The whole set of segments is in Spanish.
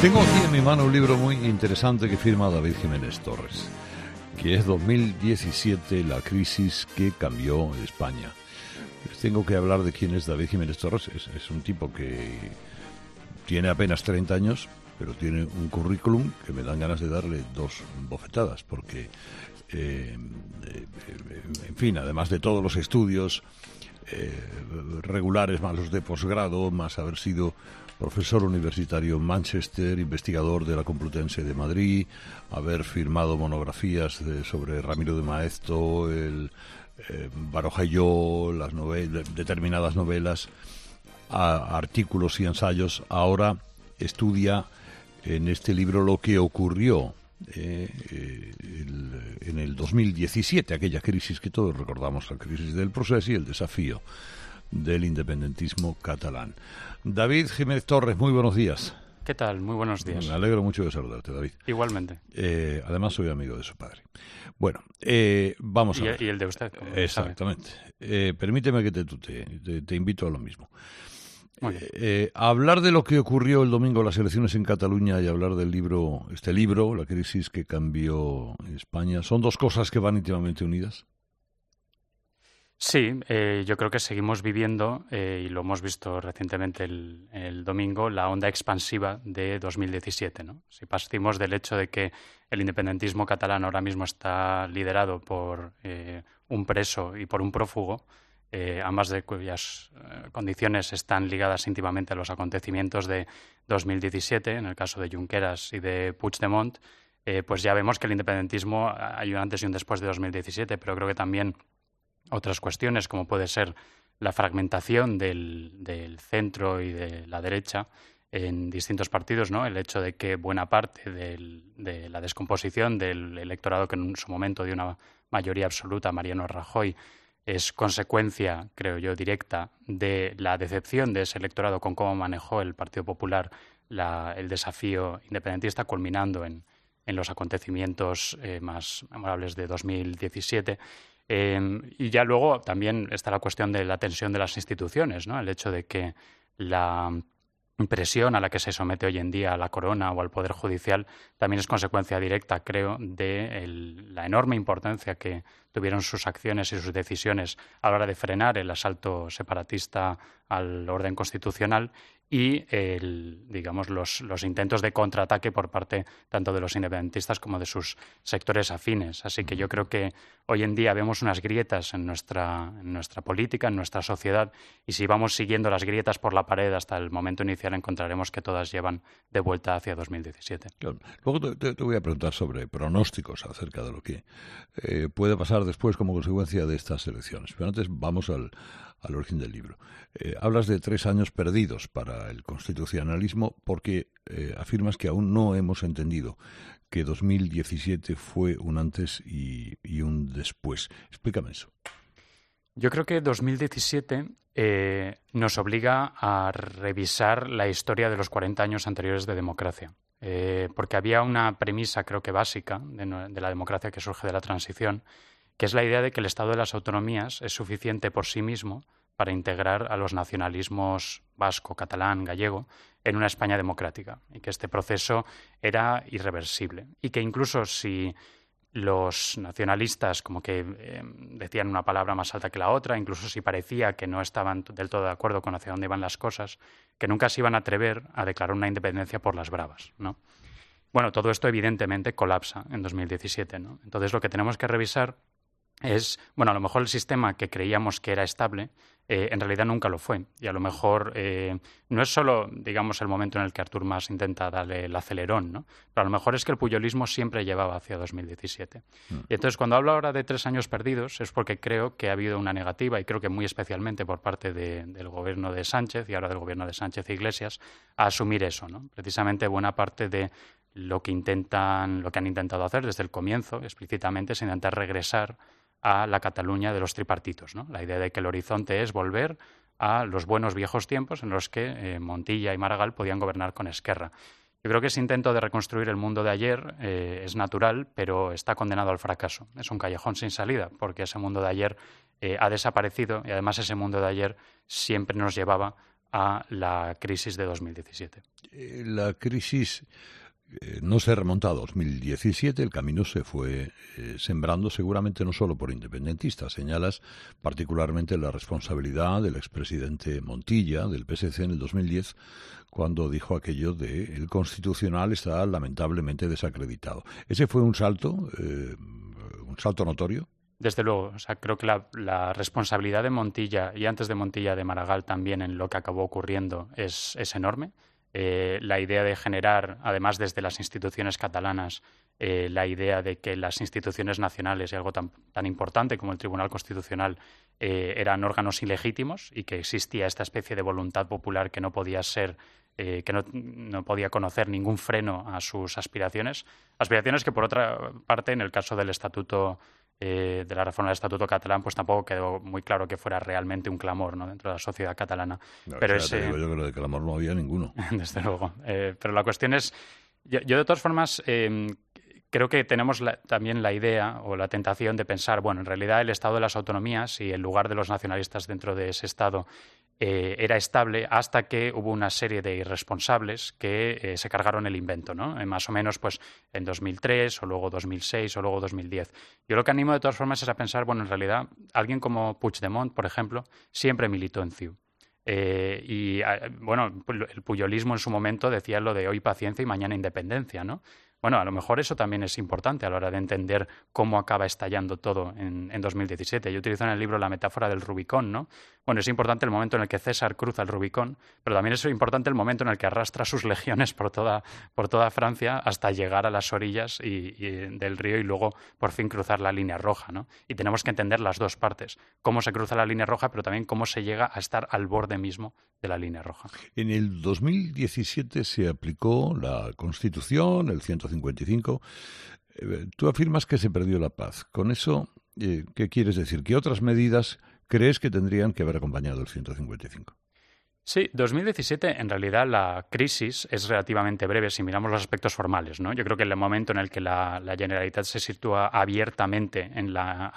Tengo aquí en mi mano un libro muy interesante que firma David Jiménez Torres, que es 2017, la crisis que cambió España. Les tengo que hablar de quién es David Jiménez Torres. Es un tipo que tiene apenas 30 años, pero tiene un currículum que me dan ganas de darle dos bofetadas, porque, en fin, además de todos los estudios regulares, más los de posgrado, más haber sido profesor universitario en Manchester, investigador de la Complutense de Madrid, haber firmado monografías sobre Ramiro de Maeztu, Baroja y yo, determinadas novelas, artículos y ensayos. Ahora estudia en este libro lo que ocurrió en el 2017, aquella crisis que todos recordamos, la crisis del Procés y el desafío del independentismo catalán. David Jiménez Torres, muy buenos días. ¿Qué tal? Muy buenos días. Me alegro mucho de saludarte, David. Igualmente. Además soy amigo de su padre. Bueno, vamos a ver. Y el de usted. Exactamente. Permíteme que te invito a lo mismo. Muy bien. Hablar de lo que ocurrió el domingo en las elecciones en Cataluña y hablar del libro, La crisis que cambió España, ¿son dos cosas que van íntimamente unidas? Sí, yo creo que seguimos viviendo, y lo hemos visto recientemente el domingo, la onda expansiva de 2017, ¿no? Si partimos del hecho de que el independentismo catalán ahora mismo está liderado por un preso y por un prófugo, ambas de cuyas condiciones están ligadas íntimamente a los acontecimientos de 2017, en el caso de Junqueras y de Puigdemont, pues ya vemos que el independentismo hay un antes y un después de 2017, pero creo que también otras cuestiones, como puede ser la fragmentación del centro y de la derecha en distintos partidos, ¿no? El hecho de que buena parte de la descomposición del electorado, que en su momento dio una mayoría absoluta a Mariano Rajoy, es consecuencia, creo yo, directa de la decepción de ese electorado con cómo manejó el Partido Popular el desafío independentista, culminando en los acontecimientos más memorables de 2017. Y ya luego también está la cuestión de la tensión de las instituciones, ¿no? El hecho de que la presión a la que se somete hoy en día a la corona o al Poder Judicial también es consecuencia directa, creo, de la enorme importancia que tuvieron sus acciones y sus decisiones a la hora de frenar el asalto separatista al orden constitucional y los intentos de contraataque por parte tanto de los independentistas como de sus sectores afines. Así que yo creo que hoy en día vemos unas grietas en nuestra política, en nuestra sociedad, y si vamos siguiendo las grietas por la pared hasta el momento inicial encontraremos que todas llevan de vuelta hacia 2017. Claro. Luego te voy a preguntar sobre pronósticos acerca de lo que puede pasar después como consecuencia de estas elecciones. Pero antes vamos al origen del libro. Hablas de 3 años perdidos para el constitucionalismo porque afirmas que aún no hemos entendido que 2017 fue un antes y un después. Explícame eso. Yo creo que 2017 nos obliga a revisar la historia de los 40 años anteriores de democracia. Porque había una premisa, creo que básica, de la democracia que surge de la transición, que es la idea de que el Estado de las autonomías es suficiente por sí mismo para integrar a los nacionalismos vasco, catalán, gallego en una España democrática, y que este proceso era irreversible y que incluso si los nacionalistas como que decían una palabra más alta que la otra, incluso si parecía que no estaban del todo de acuerdo con hacia dónde iban las cosas, que nunca se iban a atrever a declarar una independencia por las bravas, ¿no? Bueno, todo esto evidentemente colapsa en 2017, ¿no? Entonces lo que tenemos que revisar es, bueno, a lo mejor el sistema que creíamos que era estable en realidad nunca lo fue. Y a lo mejor no es solo, digamos, el momento en el que Artur Mas intenta darle el acelerón, ¿no? Pero a lo mejor es que el puyolismo siempre llevaba hacia 2017. Y entonces, cuando hablo ahora de 3 años perdidos, es porque creo que ha habido una negativa, y creo que muy especialmente por parte del gobierno de Sánchez y ahora del gobierno de Sánchez e Iglesias, a asumir eso, ¿no? Precisamente buena parte de lo que han intentado hacer desde el comienzo, explícitamente, es intentar regresar a la Cataluña de los tripartitos, ¿no? La idea de que el horizonte es volver a los buenos viejos tiempos en los que Montilla y Maragall podían gobernar con Esquerra. Yo creo que ese intento de reconstruir el mundo de ayer es natural, pero está condenado al fracaso. Es un callejón sin salida, porque ese mundo de ayer ha desaparecido y además ese mundo de ayer siempre nos llevaba a la crisis de 2017. La crisis no se remonta a 2017, el camino se fue sembrando seguramente no solo por independentistas. Señalas particularmente la responsabilidad del expresidente Montilla, del PSC, en el 2010, cuando dijo aquello de el Constitucional está lamentablemente desacreditado. ¿Ese fue un salto notorio? Desde luego, o sea, creo que la responsabilidad de Montilla y antes de Montilla de Maragall también en lo que acabó ocurriendo es enorme. La idea de generar, además desde las instituciones catalanas, la idea de que las instituciones nacionales y algo tan importante como el Tribunal Constitucional eran órganos ilegítimos y que existía esta especie de voluntad popular que no podía ser que no podía conocer ningún freno a sus aspiraciones que por otra parte en el caso del estatuto de la reforma del Estatuto catalán, pues tampoco quedó muy claro que fuera realmente un clamor, ¿no?, dentro de la sociedad catalana. No, pero yo creo que de clamor no había ninguno. Desde luego. Pero la cuestión es, yo de todas formas creo que tenemos también la idea o la tentación de pensar, bueno, en realidad el Estado de las autonomías y el lugar de los nacionalistas dentro de ese Estado era estable hasta que hubo una serie de irresponsables que se cargaron el invento, ¿no? Más o menos pues en 2003 o luego 2006 o luego 2010. Yo lo que animo de todas formas es a pensar, bueno, en realidad alguien como Puigdemont, por ejemplo, siempre militó en CiU. Bueno, el puyolismo en su momento decía lo de hoy paciencia y mañana independencia, ¿no? Bueno, a lo mejor eso también es importante a la hora de entender cómo acaba estallando todo en 2017. Yo utilizo en el libro la metáfora del Rubicón, ¿no? Bueno, es importante el momento en el que César cruza el Rubicón, pero también es importante el momento en el que arrastra sus legiones por toda Francia hasta llegar a las orillas del río y luego por fin cruzar la línea roja, ¿no? Y tenemos que entender las dos partes, cómo se cruza la línea roja, pero también cómo se llega a estar al borde mismo de la línea roja. En el 2017 se aplicó la Constitución, el 155. Tú afirmas que se perdió la paz. Con eso, ¿qué quieres decir? ¿Qué otras medidas crees que tendrían que haber acompañado el 155? Sí, 2017 en realidad la crisis es relativamente breve si miramos los aspectos formales, ¿no? Yo creo que el momento en el que la Generalitat se sitúa abiertamente en la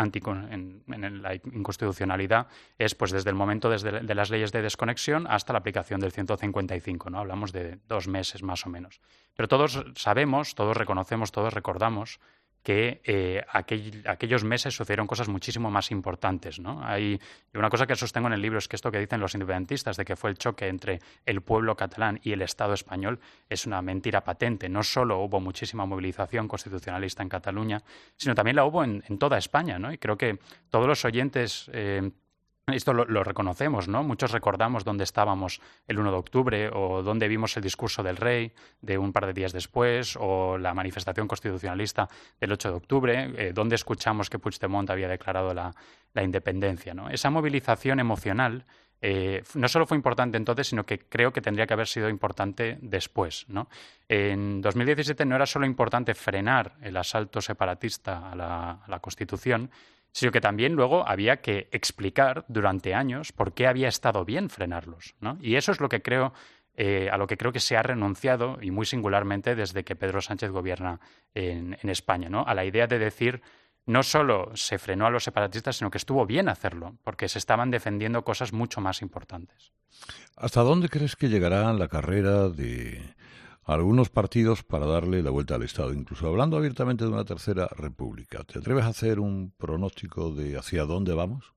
inconstitucionalidad es pues desde el momento de las leyes de desconexión hasta la aplicación del 155, ¿no? Hablamos de 2 meses más o menos. Pero todos sabemos, todos reconocemos, todos recordamos que aquellos meses sucedieron cosas muchísimo más importantes, ¿no? Hay una cosa que sostengo en el libro es que esto que dicen los independentistas de que fue el choque entre el pueblo catalán y el Estado español es una mentira patente. No solo hubo muchísima movilización constitucionalista en Cataluña, sino también la hubo en toda España, ¿no? Y creo que todos los oyentes esto lo reconocemos, ¿no? Muchos recordamos dónde estábamos el 1 de octubre o dónde vimos el discurso del rey de un par de días después o la manifestación constitucionalista del 8 de octubre, dónde escuchamos que Puigdemont había declarado la independencia, ¿no? Esa movilización emocional no solo fue importante entonces, sino que creo que tendría que haber sido importante después, ¿no? En 2017 no era solo importante frenar el asalto separatista a la Constitución, sino que también luego había que explicar durante años por qué había estado bien frenarlos, ¿no? Y eso es lo que creo, a lo que creo que se ha renunciado, y muy singularmente desde que Pedro Sánchez gobierna en España, ¿no? A la idea de decir, no solo se frenó a los separatistas, sino que estuvo bien hacerlo, porque se estaban defendiendo cosas mucho más importantes. ¿Hasta dónde crees que llegará la carrera de algunos partidos para darle la vuelta al Estado, incluso hablando abiertamente de una tercera república? ¿Te atreves a hacer un pronóstico de hacia dónde vamos?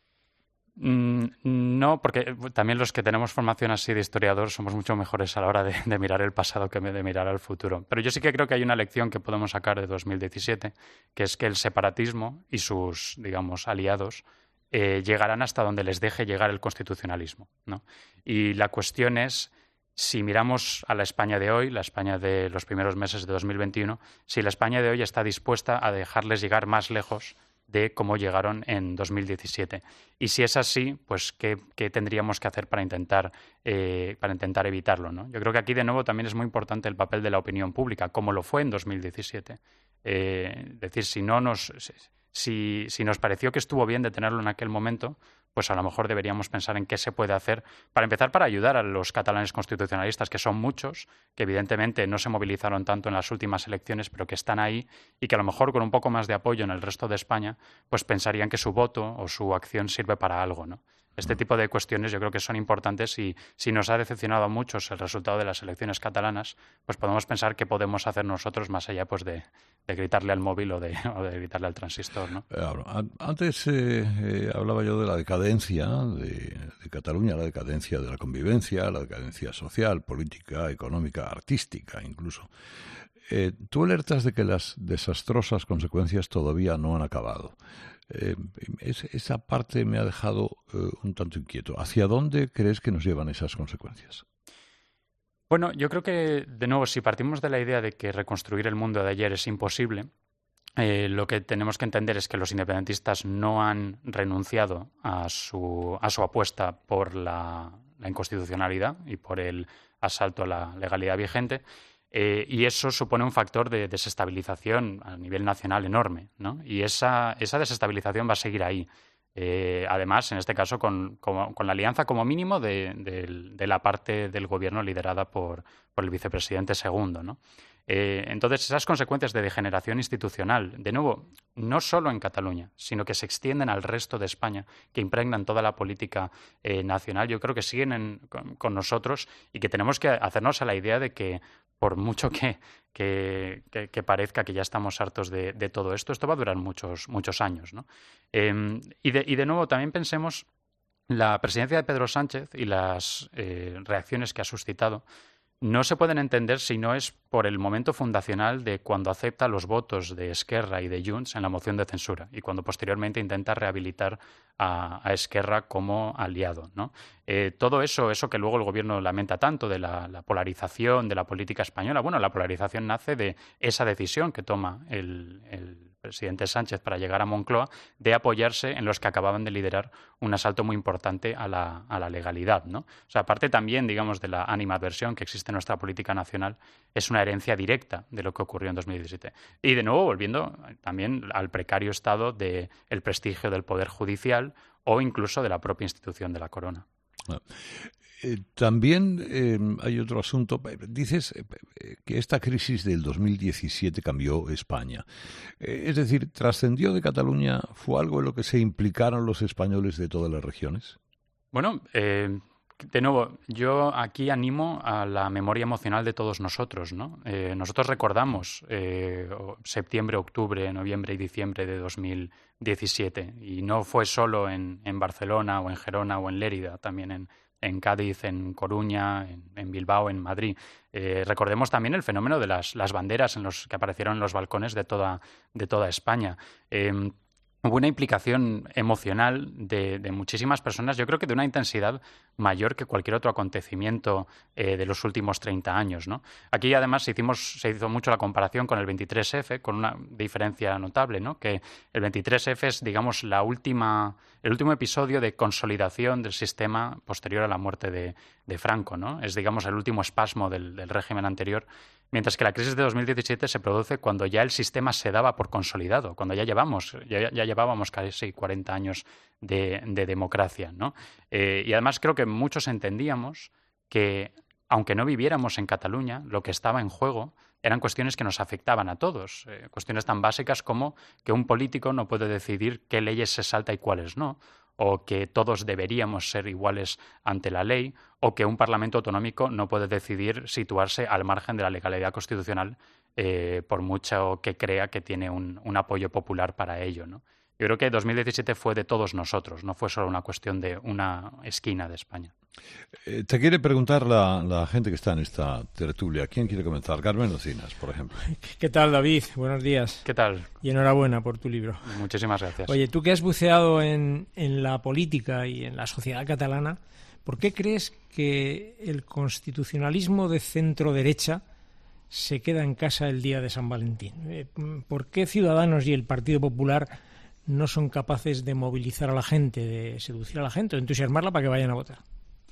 No, porque también los que tenemos formación así de historiador somos mucho mejores a la hora de mirar el pasado que de mirar al futuro. Pero yo sí que creo que hay una lección que podemos sacar de 2017, que es que el separatismo y sus, digamos, aliados llegarán hasta donde les deje llegar el constitucionalismo, ¿no? Y la cuestión es, si miramos a la España de hoy, la España de los primeros meses de 2021, si la España de hoy está dispuesta a dejarles llegar más lejos de cómo llegaron en 2017. Y si es así, pues ¿qué tendríamos que hacer para intentar evitarlo, ¿no? Yo creo que aquí de nuevo también es muy importante el papel de la opinión pública, como lo fue en 2017. Es decir, si nos pareció que estuvo bien detenerlo en aquel momento, pues a lo mejor deberíamos pensar en qué se puede hacer para empezar para ayudar a los catalanes constitucionalistas, que son muchos, que evidentemente no se movilizaron tanto en las últimas elecciones, pero que están ahí y que a lo mejor con un poco más de apoyo en el resto de España, pues pensarían que su voto o su acción sirve para algo, ¿no? Este tipo de cuestiones yo creo que son importantes y si nos ha decepcionado a muchos el resultado de las elecciones catalanas, pues podemos pensar qué podemos hacer nosotros más allá pues de gritarle al móvil o de gritarle al transistor, ¿no? Antes hablaba yo de la decadencia de Cataluña, la decadencia de la convivencia, la decadencia social, política, económica, artística incluso. Tú alertas de que las desastrosas consecuencias todavía no han acabado. Esa parte me ha dejado un tanto inquieto. ¿Hacia dónde crees que nos llevan esas consecuencias? Bueno, yo creo que, de nuevo, si partimos de la idea de que reconstruir el mundo de ayer es imposible, lo que tenemos que entender es que los independentistas no han renunciado a su apuesta por la inconstitucionalidad y por el asalto a la legalidad vigente. Y eso supone un factor de desestabilización a nivel nacional enorme, ¿no? Y esa desestabilización va a seguir ahí. Además, en este caso, con la alianza como mínimo de la parte del gobierno liderada por el vicepresidente segundo, ¿no? Entonces, esas consecuencias de degeneración institucional, de nuevo, no solo en Cataluña, sino que se extienden al resto de España, que impregnan toda la política nacional, yo creo que siguen con nosotros y que tenemos que hacernos a la idea de que por mucho que parezca que ya estamos hartos de todo esto va a durar muchos años, ¿no? Y de nuevo también pensemos la presidencia de Pedro Sánchez y las reacciones que ha suscitado no se pueden entender si no es por el momento fundacional de cuando acepta los votos de Esquerra y de Junts en la moción de censura y cuando posteriormente intenta rehabilitar a Esquerra como aliado, ¿no? Todo eso que luego el gobierno lamenta tanto de la polarización de la política española, bueno, la polarización nace de esa decisión que toma el presidente Sánchez para llegar a Moncloa de apoyarse en los que acababan de liderar un asalto muy importante a la legalidad, ¿no? O sea, aparte también, digamos, de la animadversión que existe en nuestra política nacional, es una herencia directa de lo que ocurrió en 2017. Y de nuevo, volviendo también al precario estado del prestigio del Poder Judicial o incluso de la propia institución de la Corona. También hay otro asunto. Dices que esta crisis del 2017 cambió España. Es decir, ¿trascendió de Cataluña? ¿Fue algo en lo que se implicaron los españoles de todas las regiones? Bueno, de nuevo, yo aquí animo a la memoria emocional de todos nosotros, ¿no? Nosotros recordamos septiembre, octubre, noviembre y diciembre de 2017 y no fue solo en Barcelona o en Gerona o en Lérida, también en Cádiz, en Coruña, en Bilbao, en Madrid. Recordemos también el fenómeno de las banderas en los que aparecieron en los balcones de toda España. Hubo una implicación emocional de muchísimas personas, yo creo que de una intensidad mayor que cualquier otro acontecimiento de los últimos 30 años, ¿no? Aquí además se hizo mucho la comparación con el 23F, con una diferencia notable, ¿no? Que el 23F es, digamos, el último episodio de consolidación del sistema posterior a la muerte de Franco, ¿no? Es, digamos, el último espasmo del régimen anterior. Mientras que la crisis de 2017 se produce cuando ya el sistema se daba por consolidado, cuando ya llevábamos casi 40 años de democracia, ¿no? Y además creo que muchos entendíamos que, aunque no viviéramos en Cataluña, lo que estaba en juego eran cuestiones que nos afectaban a todos, cuestiones tan básicas como que un político no puede decidir qué leyes se salta y cuáles no, o que todos deberíamos ser iguales ante la ley, o que un Parlamento autonómico no puede decidir situarse al margen de la legalidad constitucional por mucho que crea que tiene un apoyo popular para ello, ¿no? Yo creo que 2017 fue de todos nosotros, no fue solo una cuestión de una esquina de España. Te quiere preguntar la gente que está en esta tertulia. ¿Quién quiere comenzar? Carmen Locinas, por ejemplo. ¿Qué tal, David? Buenos días. ¿Qué tal? Y enhorabuena por tu libro. Muchísimas gracias. Oye, tú que has buceado en la política y en la sociedad catalana, ¿por qué crees que el constitucionalismo de centro-derecha se queda en casa el día de San Valentín? ¿Por qué Ciudadanos y el Partido Popular no son capaces de movilizar a la gente, de seducir a la gente, de entusiasmarla para que vayan a votar?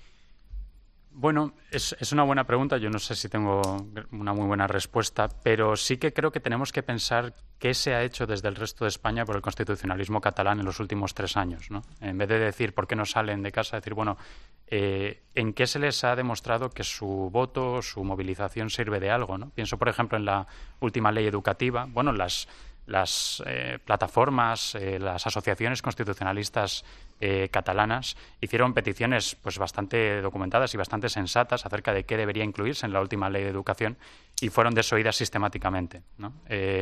Bueno, es una buena pregunta. Yo no sé si tengo una muy buena respuesta, pero sí que creo que tenemos que pensar qué se ha hecho desde el resto de España por el constitucionalismo catalán en los últimos 3 años, ¿no? En vez de decir por qué no salen de casa, decir, bueno, ¿en qué se les ha demostrado que su voto, su movilización sirve de algo, ¿no? Pienso, por ejemplo, en la última ley educativa. Bueno, las las plataformas, las asociaciones constitucionalistas catalanas hicieron peticiones pues bastante documentadas y bastante sensatas acerca de qué debería incluirse en la última ley de educación y fueron desoídas sistemáticamente, ¿no?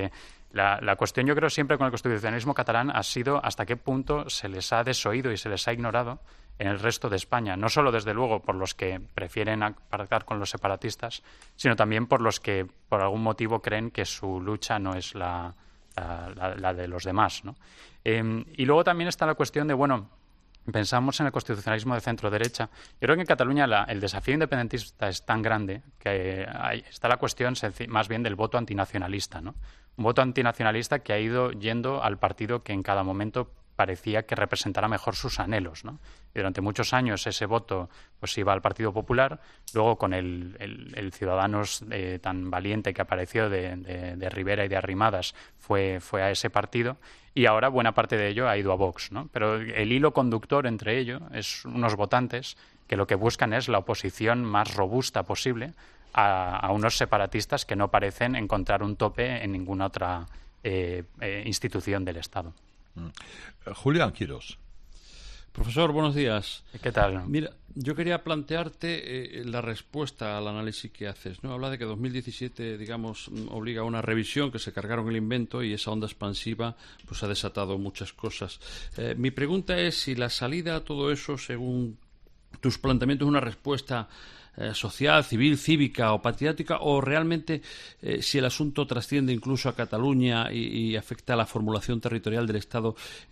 La cuestión, yo creo, siempre con el constitucionalismo catalán ha sido hasta qué punto se les ha desoído y se les ha ignorado en el resto de España, no solo, desde luego, por los que prefieren pactar con los separatistas, sino también por los que, por algún motivo, creen que su lucha no es la de los demás, ¿no? Y luego también está la cuestión de, bueno, pensamos en el constitucionalismo de centro-derecha. Yo creo que en Cataluña el desafío independentista es tan grande que está la cuestión más bien del voto antinacionalista, ¿no? Un voto antinacionalista que ha ido yendo al partido que en cada momento parecía que representara mejor sus anhelos, ¿no? Y durante muchos años ese voto pues iba al Partido Popular, luego con el Ciudadanos tan valiente que apareció de Rivera y de Arrimadas fue a ese partido, y ahora buena parte de ello ha ido a Vox, ¿no? Pero el hilo conductor entre ello es unos votantes que lo que buscan es la oposición más robusta posible a unos separatistas que no parecen encontrar un tope en ninguna otra institución del Estado. Julián Quirós. Profesor, buenos días. ¿Qué tal? Mira, yo quería plantearte la respuesta al análisis que haces, ¿no? Habla de que 2017, digamos, obliga a una revisión, que se cargaron el invento y esa onda expansiva pues ha desatado muchas cosas. Mi pregunta es si la salida a todo eso, según tus planteamientos, es una respuesta social, civil, cívica o patriótica, o realmente si el asunto trasciende incluso a Cataluña y afecta a la formulación territorial del Estado,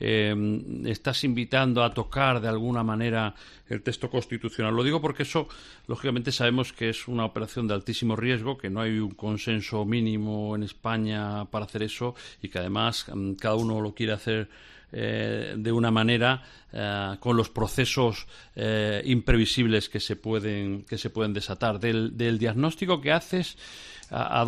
estás invitando a tocar de alguna manera el texto constitucional. Lo digo porque eso, lógicamente, sabemos que es una operación de altísimo riesgo, que no hay un consenso mínimo en España para hacer eso y que además cada uno lo quiere hacer de una manera con los procesos imprevisibles que se pueden desatar. Del diagnóstico que haces, ¿a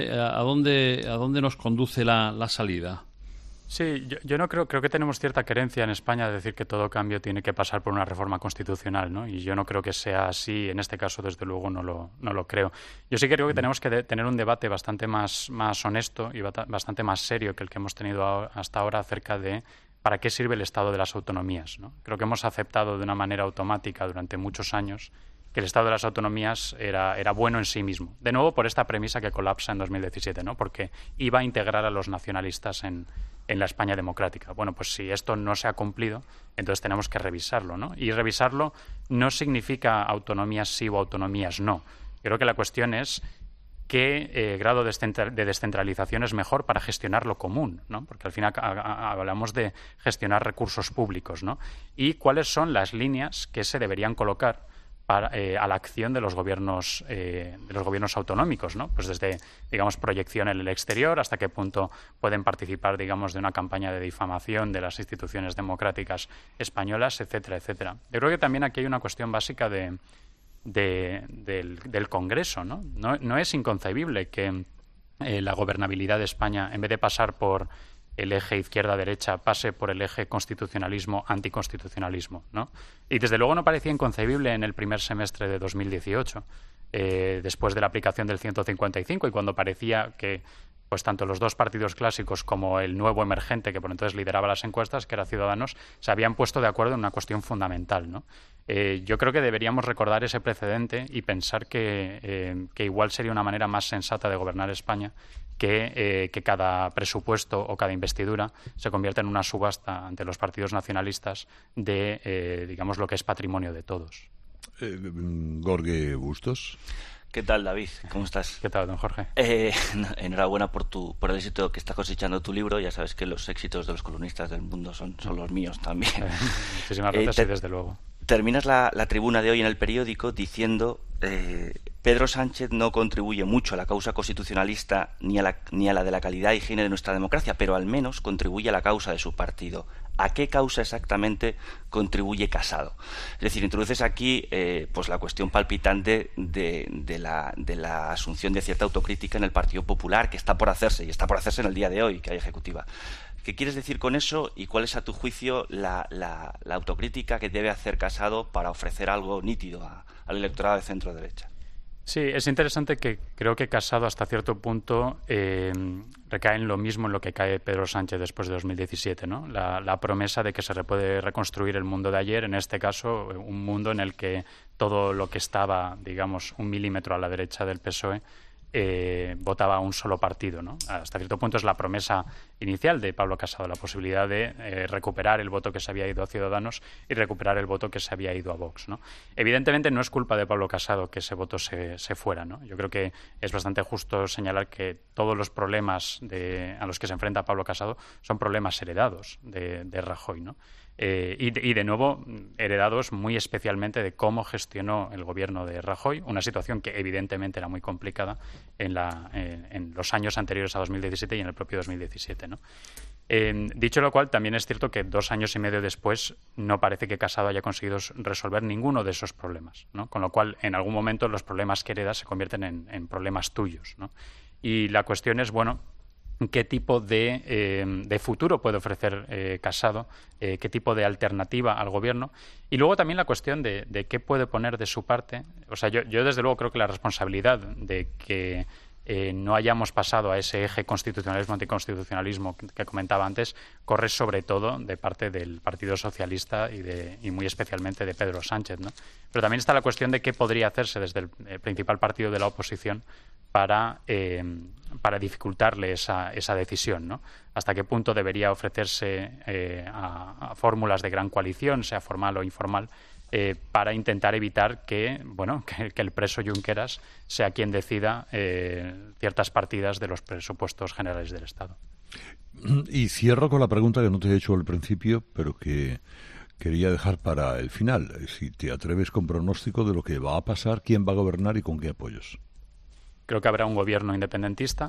dónde nos conduce la salida? Sí, yo no creo que tenemos cierta querencia en España de decir que todo cambio tiene que pasar por una reforma constitucional, ¿no? Y yo no creo que sea así. En este caso, desde luego, no lo creo. Yo sí creo que tenemos que tener un debate bastante más honesto y bastante más serio que el que hemos tenido hasta ahora acerca de ¿para qué sirve el Estado de las autonomías, ¿no? Creo que hemos aceptado de una manera automática durante muchos años que el Estado de las autonomías era bueno en sí mismo. De nuevo, por esta premisa que colapsa en 2017, ¿no? Porque iba a integrar a los nacionalistas en la España democrática. Bueno, pues si esto no se ha cumplido, entonces tenemos que revisarlo, ¿no? Y revisarlo no significa autonomías sí o autonomías no. Creo que la cuestión es qué grado de descentralización es mejor para gestionar lo común, ¿no? Porque al final hablamos de gestionar recursos públicos, ¿no? Y cuáles son las líneas que se deberían colocar a la acción de los gobiernos autonómicos, ¿no? Pues desde, digamos, proyección en el exterior, hasta qué punto pueden participar, digamos, de una campaña de difamación de las instituciones democráticas españolas, etcétera, etcétera. Yo creo que también aquí hay una cuestión básica del Congreso, ¿no? No es inconcebible que la gobernabilidad de España, en vez de pasar por el eje izquierda-derecha, pase por el eje constitucionalismo-anticonstitucionalismo, ¿no? Y desde luego no parecía inconcebible en el primer semestre de 2018, después de la aplicación del 155, y cuando parecía que pues tanto los dos partidos clásicos como el nuevo emergente, que por entonces lideraba las encuestas, que era Ciudadanos, se habían puesto de acuerdo en una cuestión fundamental, ¿no? Yo creo que deberíamos recordar ese precedente y pensar que igual sería una manera más sensata de gobernar España que cada presupuesto o cada investidura se convierta en una subasta ante los partidos nacionalistas de, digamos, lo que es patrimonio de todos. Jorge Bustos. ¿Qué tal, David? ¿Cómo estás? ¿Qué tal, don Jorge? Enhorabuena por el éxito que está cosechando tu libro. Ya sabes que los éxitos de los columnistas del mundo son los míos también. Muchísimas gracias, sí, desde luego. Terminas la tribuna de hoy en El Periódico diciendo Pedro Sánchez no contribuye mucho a la causa constitucionalista ni a la de la calidad e higiene de nuestra democracia, pero al menos contribuye a la causa de su partido. ¿A qué causa exactamente contribuye Casado? Es decir, introduces aquí pues la cuestión palpitante de la asunción de cierta autocrítica en el Partido Popular, que está por hacerse, y está por hacerse en el día de hoy, que hay ejecutiva. ¿Qué quieres decir con eso y cuál es, a tu juicio, la autocrítica que debe hacer Casado para ofrecer algo nítido al electorado de centro-derecha? Sí, es interesante que creo que Casado hasta cierto punto recae en lo mismo en lo que cae Pedro Sánchez después de 2017, ¿no? La promesa de que se puede reconstruir el mundo de ayer, en este caso un mundo en el que todo lo que estaba, digamos, 1 milímetro a la derecha del PSOE votaba a un solo partido, ¿no? Hasta cierto punto es la promesa inicial de Pablo Casado, la posibilidad de recuperar el voto que se había ido a Ciudadanos y recuperar el voto que se había ido a Vox, ¿no? Evidentemente no es culpa de Pablo Casado que ese voto se fuera, ¿no? Yo creo que es bastante justo señalar que todos los problemas a los que se enfrenta Pablo Casado son problemas heredados de Rajoy, ¿no? Y de nuevo heredados muy especialmente de cómo gestionó el gobierno de Rajoy, una situación que evidentemente era muy complicada en los años anteriores a 2017 y en el propio 2017, ¿no? Dicho lo cual, también es cierto que 2 años y medio después no parece que Casado haya conseguido resolver ninguno de esos problemas, ¿no? Con lo cual, en algún momento los problemas que heredas se convierten en problemas tuyos, ¿no? Y la cuestión es, bueno, qué tipo de futuro puede ofrecer Casado, qué tipo de alternativa al gobierno, y luego también la cuestión de qué puede poner de su parte. O sea, yo desde luego creo que la responsabilidad de que no hayamos pasado a ese eje constitucionalismo-anticonstitucionalismo que comentaba antes corre sobre todo de parte del Partido Socialista y muy especialmente de Pedro Sánchez, ¿no? Pero también está la cuestión de qué podría hacerse desde el principal partido de la oposición para dificultarle esa decisión, ¿no? Hasta qué punto debería ofrecerse a fórmulas de gran coalición, sea formal o informal, para intentar evitar que el preso Junqueras sea quien decida ciertas partidas de los presupuestos generales del Estado. Y cierro con la pregunta que no te he hecho al principio, pero que quería dejar para el final. Si te atreves con pronóstico de lo que va a pasar, quién va a gobernar y con qué apoyos. Creo que habrá un gobierno independentista,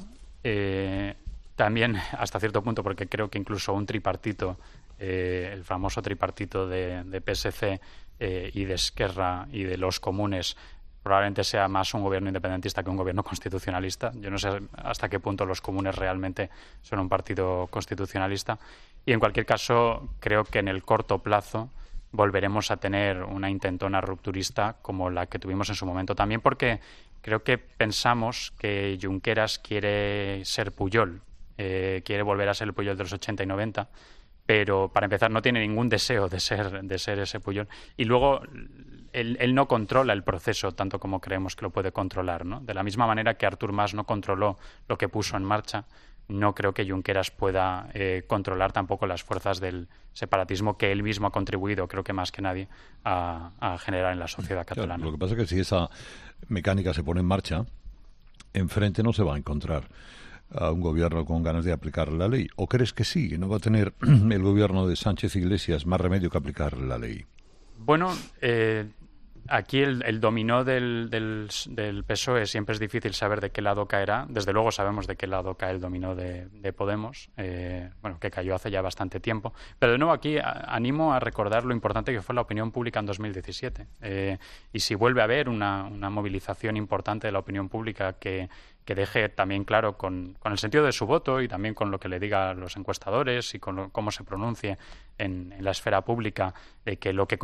también hasta cierto punto, porque creo que incluso un tripartito, el famoso tripartito de PSC y de Esquerra y de los comunes, probablemente sea más un gobierno independentista que un gobierno constitucionalista. Yo no sé hasta qué punto los comunes realmente son un partido constitucionalista. Y en cualquier caso, creo que en el corto plazo volveremos a tener una intentona rupturista como la que tuvimos en su momento. También porque creo que pensamos que Junqueras quiere ser Pujol, quiere volver a ser el Pujol de los 80 y 90, pero para empezar no tiene ningún deseo de ser ese Pujol. Y luego él no controla el proceso tanto como creemos que lo puede controlar, ¿no? De la misma manera que Artur Mas no controló lo que puso en marcha, no creo que Junqueras pueda controlar tampoco las fuerzas del separatismo que él mismo ha contribuido, creo que más que nadie, a generar en la sociedad catalana. Claro, lo que pasa es que si esa mecánica se pone en marcha, enfrente no se va a encontrar a un gobierno con ganas de aplicar la ley. ¿O crees que sí, que no va a tener el gobierno de Sánchez Iglesias más remedio que aplicar la ley? Bueno, aquí el dominó del PSOE siempre es difícil saber de qué lado caerá. Desde luego sabemos de qué lado cae el dominó de Podemos, que cayó hace ya bastante tiempo. Pero de nuevo aquí animo a recordar lo importante que fue la opinión pública en 2017. Y si vuelve a haber una movilización importante de la opinión pública que deje también claro con el sentido de su voto y también con lo que le diga a los encuestadores y con cómo se pronuncie en la esfera pública de que lo que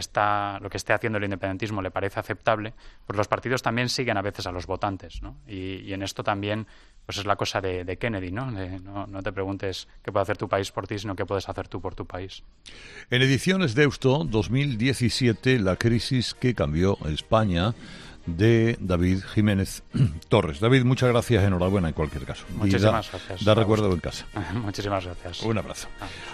esté haciendo el independentismo le parece aceptable, pues los partidos también siguen a veces a los votantes, ¿no? Y en esto también pues es la cosa de Kennedy, ¿no? No te preguntes qué puede hacer tu país por ti, sino qué puedes hacer tú por tu país. En Ediciones Deusto 2017, la crisis que cambió España, de David Jiménez Torres. David, muchas gracias, enhorabuena en cualquier caso. Muchísimas gracias. Da recuerdo en casa. Muchísimas gracias. Un abrazo.